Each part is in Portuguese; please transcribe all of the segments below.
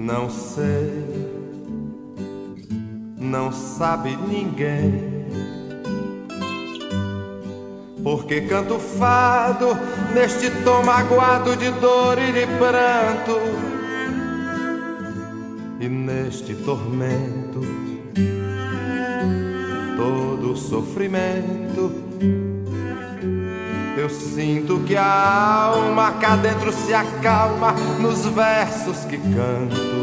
Não sei, não sabe ninguém, porque canto fado neste tom magoado de dor e de pranto, e neste tormento todo sofrimento. Eu sinto que a alma cá dentro se acalma nos versos que canto.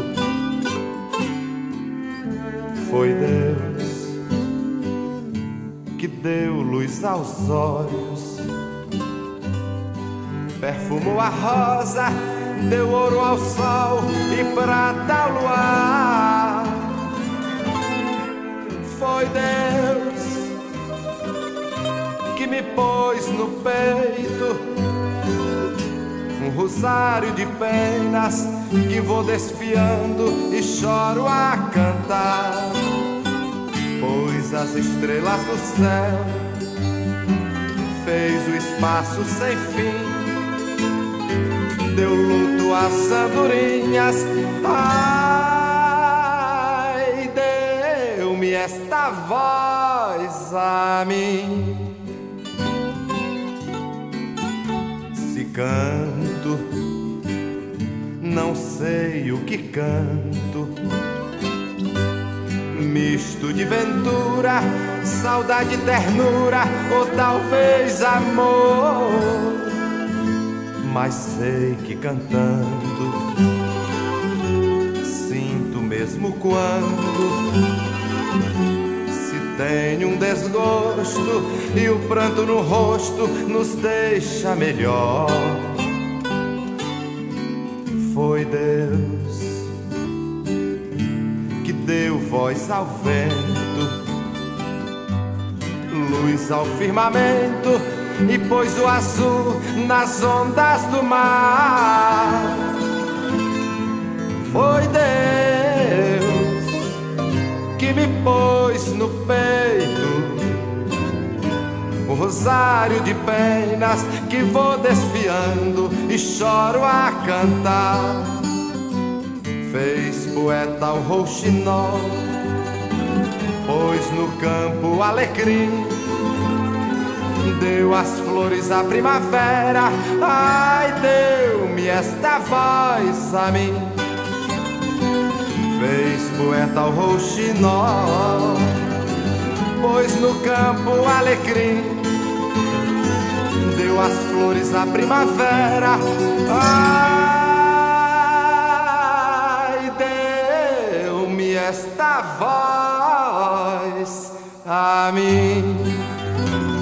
Foi Deus que deu luz aos olhos, perfumou a rosa, deu ouro ao sol e prata ao luar. Foi Deus que me pôs no peito um rosário de penas que vou desfiando e choro a cantar. Pôs as estrelas no céu, fez o espaço sem fim, deu luto às andorinhas, ai, deu-me esta voz a mim. Se canto, não sei o que canto, misto de ventura, saudade e ternura, ou talvez amor. Mas sei que cantando sinto mesmo quando se tem um desgosto e o pranto no rosto nos deixa melhor. Foi Deus que deu voz ao vento, luz ao firmamento e pôs o azul nas ondas do mar. Foi Deus que me pôs no peito um rosário de penas que vou desfiando e choro a cantar. Fez poeta o rouxinol, pôs no campo o alecrim, deu as flores à primavera, ai, deu-me esta voz a mim. Fez poeta o rouxinol, pôs no campo o alecrim, deu as flores à primavera, ai, deu-me esta voz a mim.